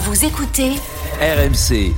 Vous écoutez RMC.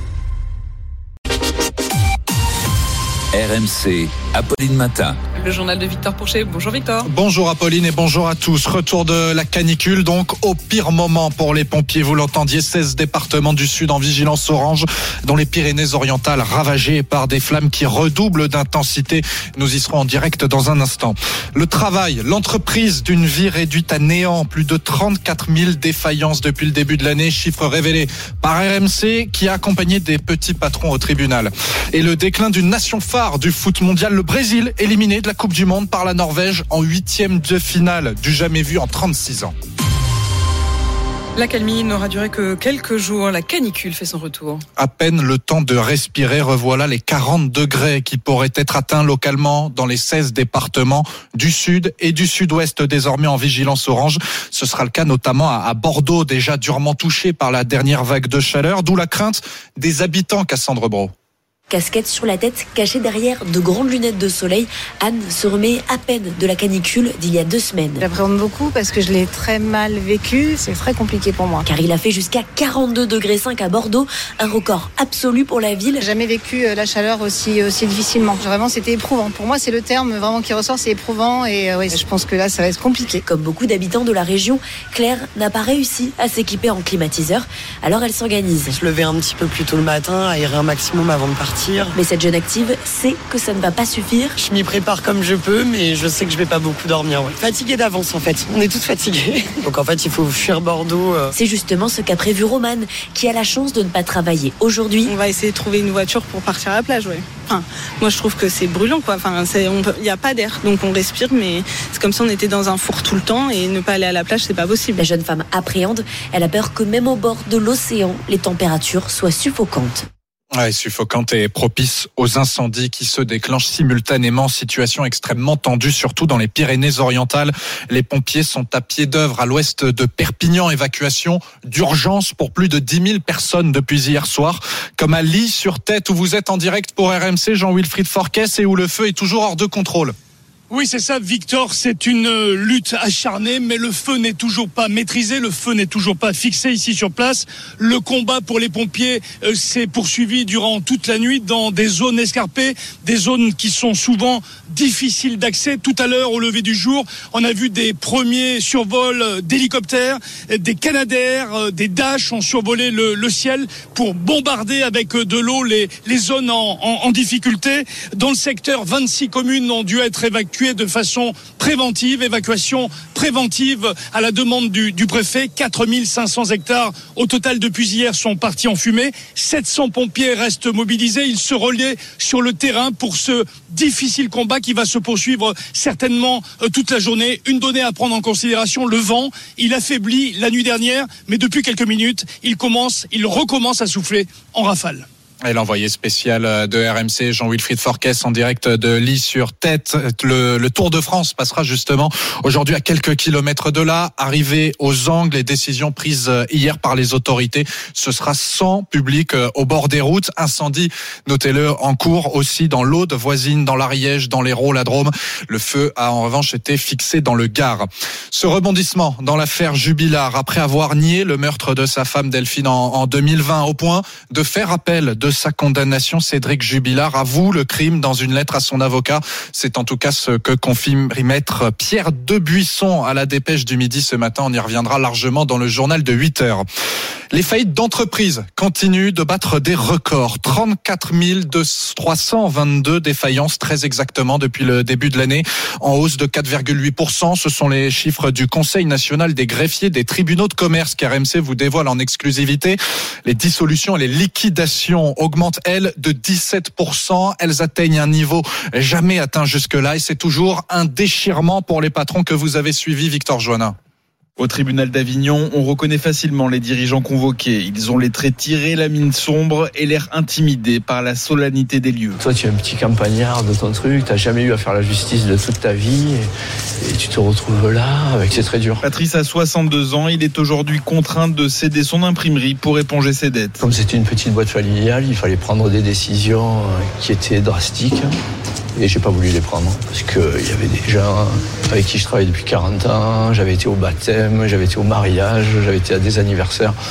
RMC, Apolline Matin. Le journal de Victor Pourchet. Bonjour Victor. Bonjour Apolline et bonjour à tous. Retour de la canicule, donc au pire moment pour les pompiers. Vous l'entendiez, 16 départements du Sud en vigilance orange, dont les Pyrénées-Orientales ravagées par des flammes qui redoublent d'intensité. Nous y serons en direct dans un instant. Le travail, l'entreprise d'une vie réduite à néant. Plus de 34 000 défaillances depuis le début de l'année. Chiffre révélé par RMC qui a accompagné des petits patrons au tribunal. Et le déclin d'une nation phare du foot mondial, le Brésil, éliminé de la Coupe du Monde par la Norvège en 8e de finale, du jamais vu en 36 ans. L'accalmie n'aura duré que quelques jours. La canicule fait son retour. À peine le temps de respirer, revoilà les 40 degrés qui pourraient être atteints localement dans les 16 départements du Sud et du Sud-Ouest, désormais en vigilance orange. Ce sera le cas notamment à Bordeaux, déjà durement touché par la dernière vague de chaleur, d'où la crainte des habitants, Cassandre Brault. Casquette sur la tête, cachée derrière de grandes lunettes de soleil, Anne se remet à peine de la canicule d'il y a 2 semaines. J'appréhende beaucoup parce que je l'ai très mal vécu, c'est très compliqué pour moi. Car il a fait jusqu'à 42,5 degrés à Bordeaux, un record absolu pour la ville. J'ai jamais vécu la chaleur aussi difficilement. Vraiment, c'était éprouvant. Pour moi, c'est le terme vraiment qui ressort, c'est éprouvant et oui, je pense que là, ça va être compliqué. Comme beaucoup d'habitants de la région, Claire n'a pas réussi à s'équiper en climatiseur, alors elle s'organise. Se lever un petit peu plus tôt le matin, aérer un maximum avant de partir. Mais cette jeune active sait que ça ne va pas suffire. Je m'y prépare comme je peux, mais je sais que je vais pas beaucoup dormir. Ouais. Fatiguée d'avance en fait, on est toutes fatiguées. Donc en fait il faut fuir Bordeaux. C'est justement ce qu'a prévu Romane, qui a la chance de ne pas travailler aujourd'hui. On va essayer de trouver une voiture pour partir à la plage, ouais. Enfin, moi je trouve que c'est brûlant quoi. Enfin, il n'y a pas d'air, donc on respire, mais c'est comme si on était dans un four tout le temps et ne pas aller à la plage, c'est pas possible. La jeune femme appréhende, elle a peur que même au bord de l'océan, les températures soient suffocantes. Ouais, suffocante et propice aux incendies qui se déclenchent simultanément. Situation extrêmement tendue, surtout dans les Pyrénées-Orientales. Les pompiers sont à pied d'œuvre à l'ouest de Perpignan. Évacuation d'urgence pour plus de 10 000 personnes depuis hier soir. Comme à Lis-sur-Tête, où vous êtes en direct pour RMC, Jean-Wilfried Forquès, et où le feu est toujours hors de contrôle. Oui, c'est ça, Victor. C'est une lutte acharnée, mais le feu n'est toujours pas maîtrisé. Le feu n'est toujours pas fixé ici sur place. Le combat pour les pompiers s'est poursuivi durant toute la nuit dans des zones escarpées, des zones qui sont souvent difficiles d'accès. Tout à l'heure, au lever du jour, on a vu des premiers survols d'hélicoptères, des Canadair, des Dash ont survolé le ciel pour bombarder avec de l'eau les zones en difficulté. Dans le secteur, 26 communes ont dû être évacuées de façon préventive, évacuation préventive à la demande du préfet. 4500 hectares au total depuis hier sont partis en fumée. 700 pompiers restent mobilisés. Ils se relaient sur le terrain pour ce difficile combat qui va se poursuivre certainement toute la journée. Une donnée à prendre en considération, le vent, il affaiblit la nuit dernière, mais depuis quelques minutes, il recommence à souffler en rafale. Et l'envoyé spécial de RMC, Jean-Wilfried Forquès, en direct de Lis-sur-Tête. Le Tour de France passera justement aujourd'hui à quelques kilomètres de là. Arrivé aux Angles, les décisions prises hier par les autorités, ce sera sans public au bord des routes. Incendie, notez-le, en cours aussi dans l'Aude voisine, dans l'Ariège, dans l'Hérault, la Drôme. Le feu a en revanche été fixé dans le Gard. Ce rebondissement dans l'affaire Jubilard, après avoir nié le meurtre de sa femme Delphine en 2020, au point de faire appel de sa condamnation, Cédric Jubilard avoue le crime dans une lettre à son avocat. C'est en tout cas ce que confie maître Pierre Debuisson à la Dépêche du Midi ce matin. On y reviendra largement dans le journal de 8h. Les faillites d'entreprises continuent de battre des records. 34 322 défaillances, très exactement, depuis le début de l'année, en hausse de 4,8%. Ce sont les chiffres du Conseil national des greffiers des tribunaux de commerce qu'RMC vous dévoile en exclusivité. Les dissolutions et les liquidations augmentent, elles, de 17%. Elles atteignent un niveau jamais atteint jusque-là et c'est toujours un déchirement pour les patrons que vous avez suivis, Victor Joannin. Au tribunal d'Avignon, on reconnaît facilement les dirigeants convoqués. Ils ont les traits tirés, la mine sombre et l'air intimidé par la solennité des lieux. Toi, tu es un petit campagnard de ton truc, t'as jamais eu à faire la justice de toute ta vie et tu te retrouves là, c'est très dur. Patrice a 62 ans, il est aujourd'hui contraint de céder son imprimerie pour éponger ses dettes. Comme c'était une petite boîte familiale, il fallait prendre des décisions qui étaient drastiques. Et j'ai pas voulu les prendre parce qu'il y avait des gens avec qui je travaille depuis 40 ans, j'avais été au baptême, j'avais été au mariage, j'avais été à des anniversaires.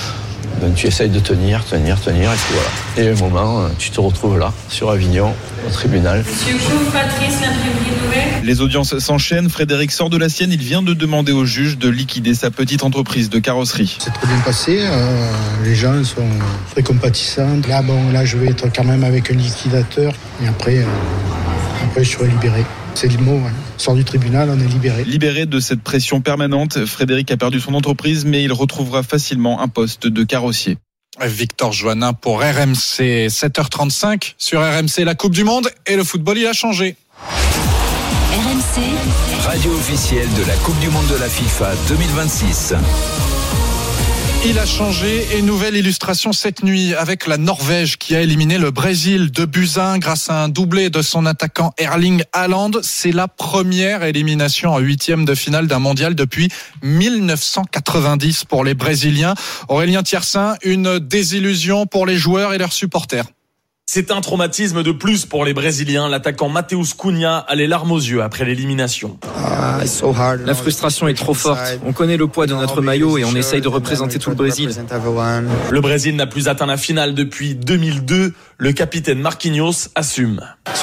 Donc tu essayes de tenir, et puis voilà. Et à un moment, tu te retrouves là, sur Avignon, au tribunal. Monsieur Couve, Patrice, l'imprimerie nouvelle. Les audiences s'enchaînent. Frédéric sort de la sienne. Il vient de demander au juge de liquider sa petite entreprise de carrosserie. C'est très bien passé. Les gens sont très compatissants. Là, je vais être quand même avec un liquidateur. Et après je serai libéré. C'est le mot. Sort du tribunal, on est libéré. Libéré de cette pression permanente, Frédéric a perdu son entreprise, mais il retrouvera facilement un poste de carrossier. Victor Joannin pour RMC, 7h35 sur RMC, la Coupe du Monde et le football, il a changé. RMC, radio officielle de la Coupe du Monde de la FIFA 2026. Il a changé et nouvelle illustration cette nuit avec la Norvège qui a éliminé le Brésil de Buzyn grâce à un doublé de son attaquant Erling Haaland. C'est la première élimination en 8e de finale d'un mondial depuis 1990 pour les Brésiliens. Aurélien Thiersin, une désillusion pour les joueurs et leurs supporters. C'est un traumatisme de plus pour les Brésiliens. L'attaquant Matheus Cunha a les larmes aux yeux après l'élimination. La frustration est trop forte. On connaît le poids de notre maillot et on essaye de représenter tout le Brésil. Le Brésil n'a plus atteint la finale depuis 2002. Le capitaine Marquinhos assume.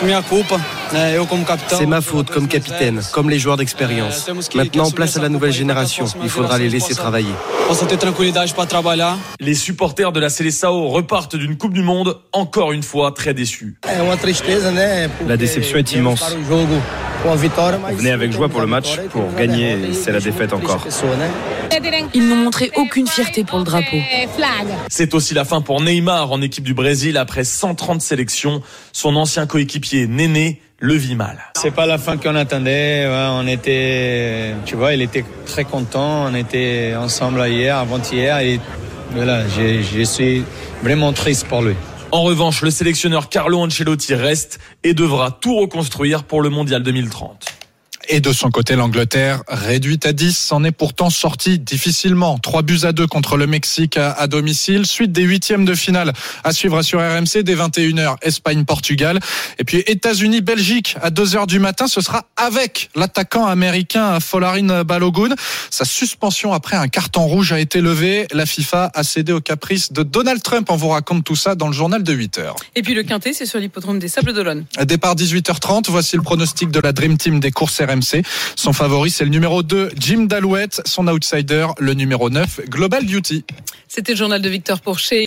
C'est ma faute comme capitaine, comme les joueurs d'expérience. Maintenant, place à la nouvelle génération. Il faudra les laisser travailler. Les supporters de la Seleção repartent d'une Coupe du Monde encore une fois très déçus. La déception est immense. On venait avec joie pour le match, pour gagner, et c'est la défaite encore. Ils n'ont montré aucune fierté pour le drapeau. C'est aussi la fin pour Neymar en équipe du Brésil après 130 sélections. Son ancien coéquipier Néné le vit mal. C'est pas la fin qu'on attendait. On était, il était très content. On était ensemble hier, avant-hier, et voilà, je suis vraiment triste pour lui. En revanche, le sélectionneur Carlo Ancelotti reste et devra tout reconstruire pour le Mondial 2030. Et de son côté, l'Angleterre, réduite à 10, s'en est pourtant sortie difficilement. 3-2 contre le Mexique à domicile. Suite des 8e de finale à suivre sur RMC dès 21h, Espagne-Portugal. Et puis États-Unis-Belgique à 2h du matin. Ce sera avec l'attaquant américain Folarin Balogun. Sa suspension après un carton rouge a été levée. La FIFA a cédé au caprice de Donald Trump. On vous raconte tout ça dans le journal de 8h. Et puis le quintet, c'est sur l'hippodrome des Sables-d'Olonne. Départ 18h30. Voici le pronostic de la Dream Team des courses RMC. Son favori, c'est le numéro 2, Jim Dalouette. Son outsider, le numéro 9, Global Beauty. C'était le journal de Victor Pourchet.